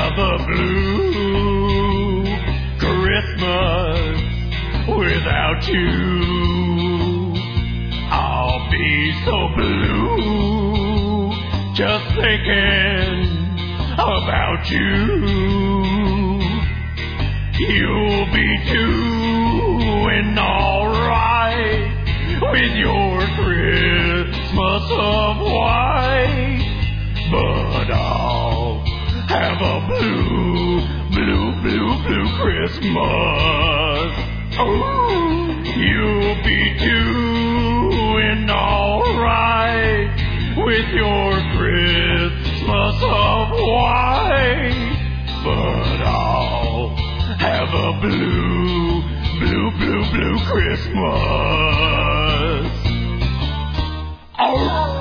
have a blue Christmas without you. I'll be so blue just thinking about you. You'll be doing alright with your Christmas of white, but I'll have a blue Christmas. Oh, you'll be doing alright with your Christmas of white, but I'll have a blue Christmas. Oh.